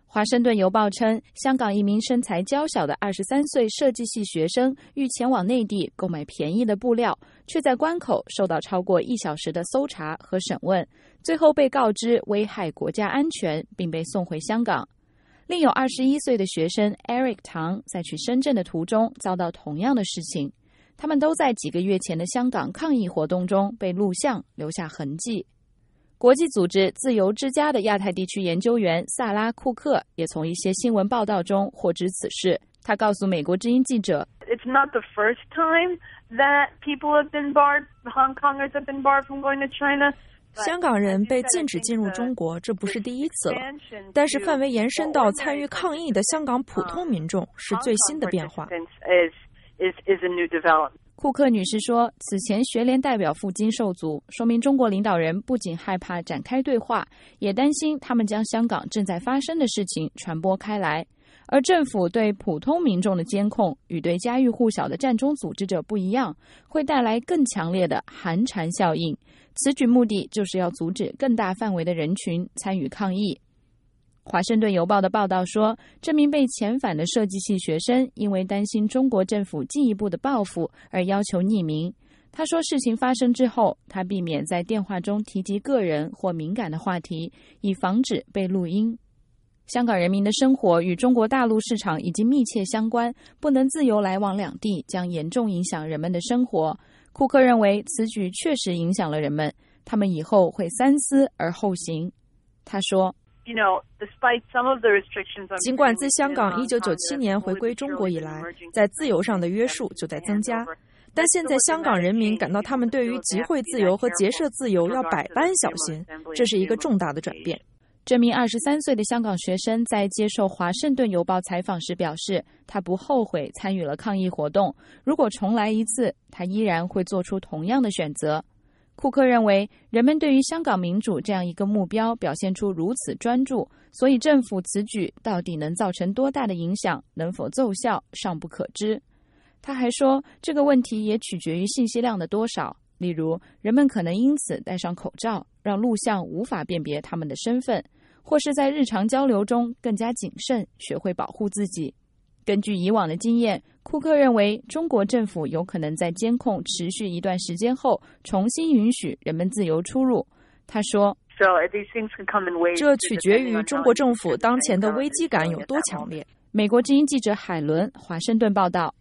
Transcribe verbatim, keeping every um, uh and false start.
华盛顿邮报称，香港一名身材娇小的二十三岁设计系学生欲前往内地购买便宜的布料，却在关口受到超过一小时的搜查和审问，最后被告知危害国家安全，并被送回香港。另有二十一岁的学生 Eric 唐在去深圳的途中遭到同样的事情，他们都在几个月前的香港抗议活动中被录像留下痕迹。国际组织自由之家的亚太地区研究员萨拉·库克也从一些新闻报道中获知此事。他告诉美国之音记者 It's not the first time that people have been barred, Hong Kongers have been barred from going to China. 香港人被禁止进入中国，这不是第一次了，但是范围延伸到参与抗议的香港普通民众是最新的变化。 库克女士说，此前学联代表赴京受阻，说明中国领导人不仅害怕展开对话，也担心他们将香港正在发生的事情传播开来。而政府对普通民众的监控与对家喻户晓的战中组织者不一样，会带来更强烈的寒蝉效应。此举目的就是要阻止更大范围的人群参与抗议。华盛顿邮报的报道说，这名被遣返的设计系学生因为担心中国政府进一步的报复而要求匿名。他说，事情发生之后，他避免在电话中提及个人或敏感的话题，以防止被录音。香港人民的生活与中国大陆市场已经密切相关，不能自由来往两地，将严重影响人们的生活。库克认为此举确实影响了人们，他们以后会三思而后行。他说， 尽管自香港一九九七年回归中国以来，在自由上的约束就在增加，但现在香港人民感到他们对于集会自由和结社自由要百般小心，这是一个重大的转变。 这名二十三岁的香港学生在接受华盛顿邮报采访时表示，他不后悔参与了抗议活动，如果重来一次，他依然会做出同样的选择。库克认为，人们对于香港民主这样一个目标表现出如此专注，所以政府此举到底能造成多大的影响，能否奏效，尚不可知。他还说，这个问题也取决于信息量的多少，例如，人们可能因此戴上口罩，让录像无法辨别他们的身份，或是在日常交流中更加谨慎，学会保护自己。根据以往的经验，库克认为中国政府有可能在监控持续一段时间后，重新允许人们自由出入。他说， 这取决于中国政府当前的危机感有多强烈。 美国之音记者海伦，华盛顿报道。